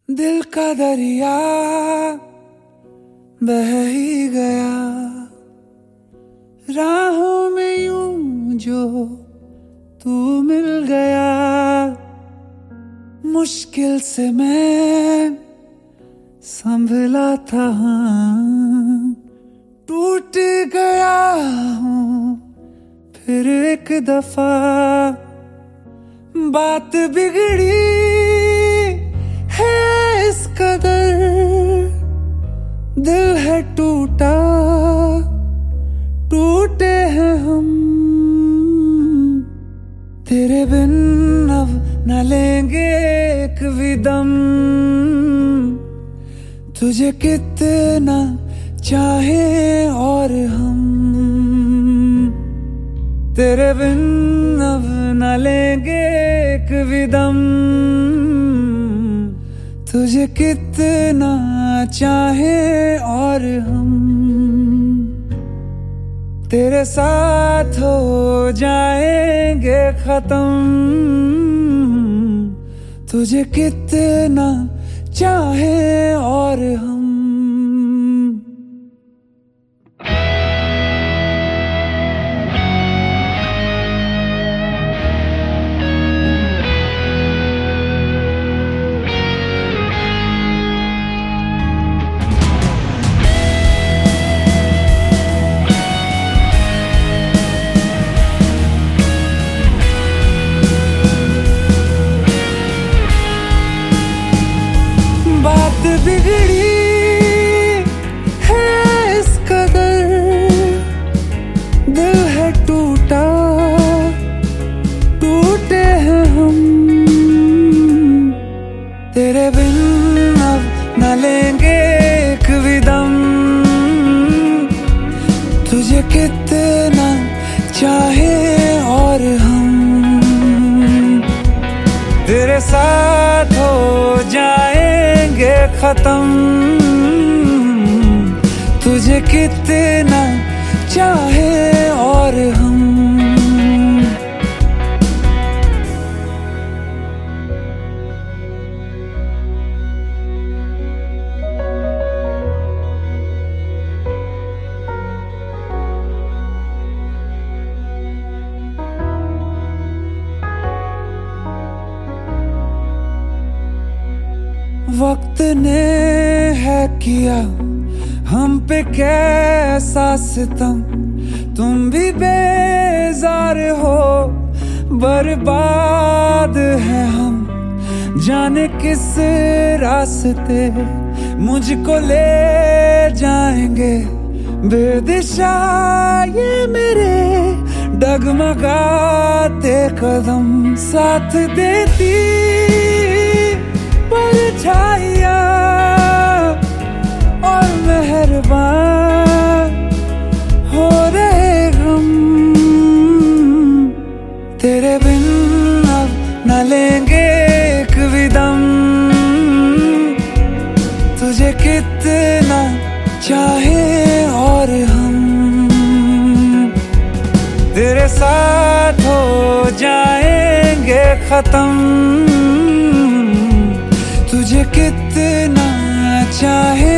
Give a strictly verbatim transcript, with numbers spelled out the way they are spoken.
दिल का दरिया बह ही गया राहों में यूं जो तू मिल गया। मुश्किल से मैं संभला था, टूट गया हूँ फिर एक दफा। बात बिगड़ी है इस कदर, दिल है टूटा, टूटे हैं हम। तेरे बिन अब न लेंगे एक भी दम, तुझे कितना चाहे और हम। तेरे बिन अब न लेंगे एक भी दम, तुझे कितना चाहे और हम। तेरे साथ हो जाएंगे खत्म, तुझे कितना चाहे और हम। बात बिगड़ी है इस कदर, दिल है टूटा, टूटे हैं हम। तेरे बिन अब न लेंगे एक भी दम, तुझे कितना चाहे और हम। तेरे साथ हो जाएंगे खत्म, तुझे कितना चाहे और हम। वक्त ने है किया हम पे कैसा सितम, तुम भी बेजार हो, बर्बाद है हम। जाने किस रास्ते मुझको ले जाएंगे, बेदिशा ये मेरे डगमगाते कदम। साथ देती परछाइयाँ और मेहरबान हो रहे गम। तेरे बिन अब न लेंगे एक भी दम, तुझे कितना चाहे और हम। तेरे साथ हो जाएंगे खत्म, तुझे कितना चाहे